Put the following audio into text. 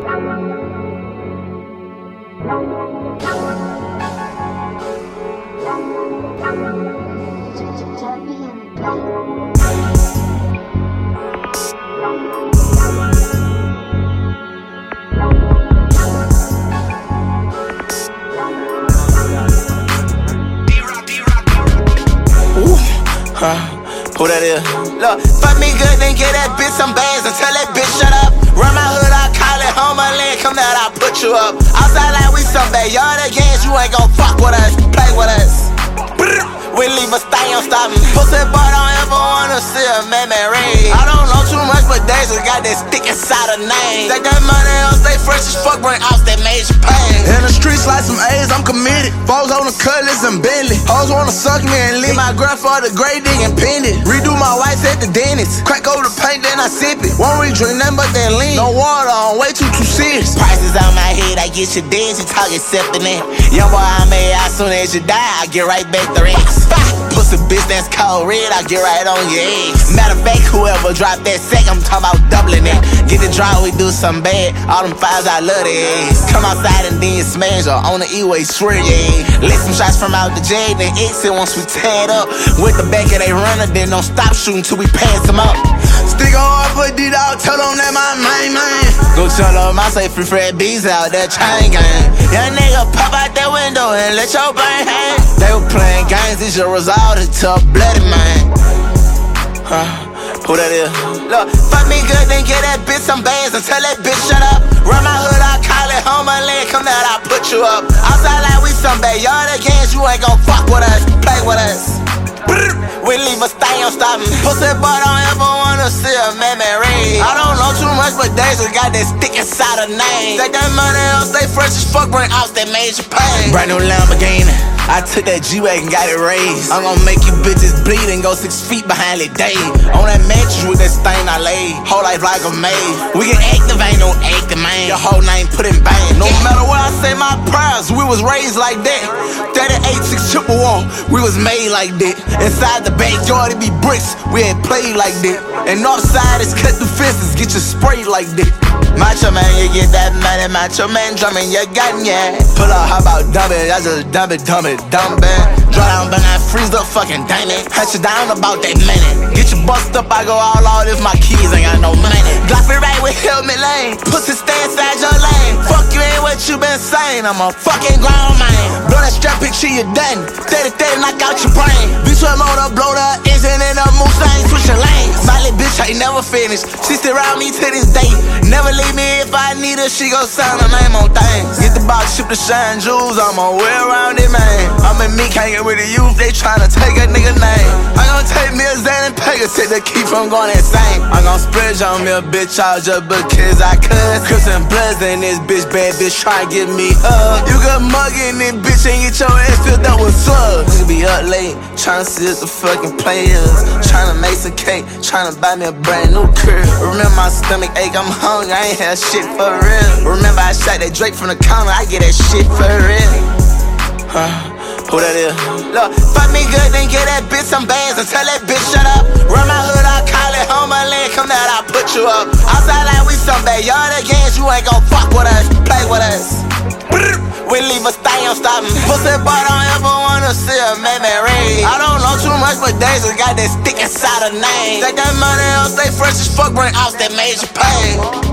Who that is? Look, fuck me good, then get that bitch some bands and tell that bitch shut up. Run my hood, I call it Homeland, come out, I put you up. Outside like we some backyard against, you ain't gon' fuck with us, play with us. We leave a stain on stopping. Pussy boy don't ever wanna see a man raid. I don't know too much, but they just got that stick inside her name. Take that money on, stay fresh as fuck, bring off that major pain. In the streets like some A's, I'm committed. Foes on the Cutlass and Bentley. Hoes wanna suck me and lick my girl for the grave digging pendant. Redo my whites at the dentist. Crack over the paint, then I sip it. Won't really drink nothing but that lean. No water on, way too serious. Prices on my head, I get your dead, you talk accepting it. Young boy, I made out soon as you die, I get right back to rest. Pussy bitch that's cold red, I get right on your eggs. Matter of fact, whoever drop that sack, I'm talking about doubling it. Get the draw, we do something bad. All them fives, I love the eggs. Come outside and then smash her on the E-way, swear, yeah. Let some shots from out the J, then exit once we tear it up. With the back of they runner, then don't stop shooting till we pass them up. Stick on, put D dog, tell them that my main man. Go tell them I say free Fred B's out that chain gang. Young nigga pop out that window and let your brain hang. They were playing games, this your result into a bloody man. Who that is? Look, fuck me good, then get that bitch some bands and tell that bitch shut up. Run my hood, I call it Homeland, come out, I put you up. Outside like we some backyard against, you ain't gon' fuck with us, play with us. We leave a stain on stopping. Pussy boy don't ever wanna see a man raid. I don't know too much, but they just got that stick inside her name. Take that money on, stay fresh as fuck, bring off that major pain. Brand new Lamborghini, I took that G-Wagon, got it raised. I'm gon' make you bitches bleed and go 6 feet behind it day. On that mattress with that stain I laid, whole life like a maze. We get active, ain't no active, man. Your whole name put in bang. No matter what I say my prayers, we was raised like that. 38-6 Chippewa, we was made like that. Inside the backyard, it be bricks, we had played like that. And Northside is cut the fences, get you sprayed like that. Macho man, you get that money, macho man drumming your gun, yeah. Pull up, how about dumb it? I just dumb it. Dumb it. Draw down, but I freeze up fucking diamond. Hush you down about that minute. Get you bust up, I go all out if my keys ain't got no money. Glock it right with helmet lane. Pussy stay inside your lane. Fuck you ain't what you been saying. I'm a fucking grown man. Blow that strap, picture you done. 30, knock out your brain. Bitch, I'm on the blow the engine in the Mustang, switching lanes. My little bitch ain't never finished. She still around me to this day. Never leave me if I need her. She gon' sign her name on things. Get the box, ship the shine jewels. I'ma wear around it, man. I'm in me, can't get with the youth. They tryna take a nigga name. I gon' take me a Xan and Pegasus to keep from going insane. I gon' splurge on me a bitch out just because I could. Crips and Bloods in this bitch, bad bitch try to get me up. You got mug in this bitch and get your ass filled up with slugs. Nigga be up late, tryna see the fucking players. Tryna make some cake, tryna buy me a brand new crib. Remember my stomach ache, I'm hungry, I ain't had shit for real. Remember I shot that Drake from the counter, I get that shit for real. Who that is? Look, fuck me good, then get that bitch some bands and tell that bitch shut up. Run my hood, I call it Homeland, come out, I put you up. Outside like we some backyard against, you ain't gon' fuck with us, play with us. We leave a stain on stopping. Pussy boy don't ever wanna see a man raid. I don't know too much, but they just got that stick inside her name. Take that money on, stay fresh as fuck, bring off that major pain.